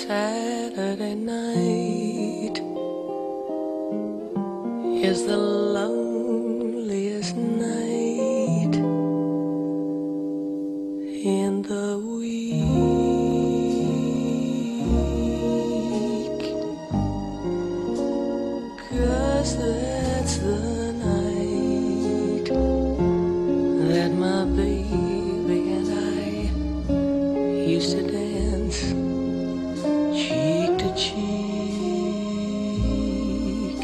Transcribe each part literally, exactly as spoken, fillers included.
Saturday night is the loneliest night in the week, 'cause that's the night that my baby and I used to dance cheek to cheek.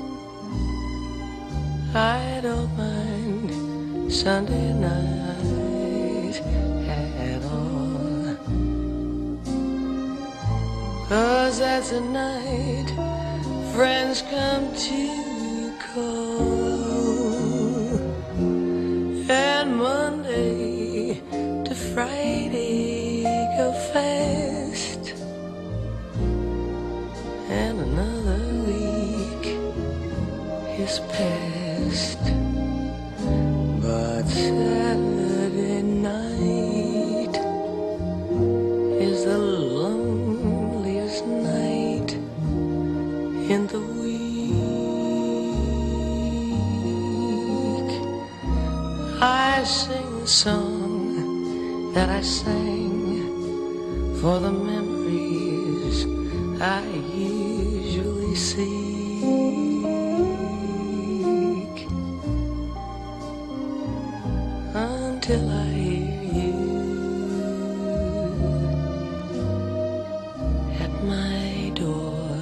I don't mind Sunday night at all, 'cause that's a night friends come to call, and Monday to Friday go fast, and another week is past. But Saturday night is the loneliest night in the week. I sing a song that I sang for the memories I usually seek, until I hear you at my door,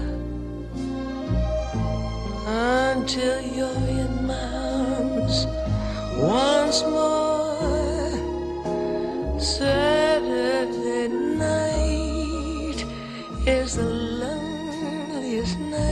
until you're in my arms once more. Saturday night is the loneliest night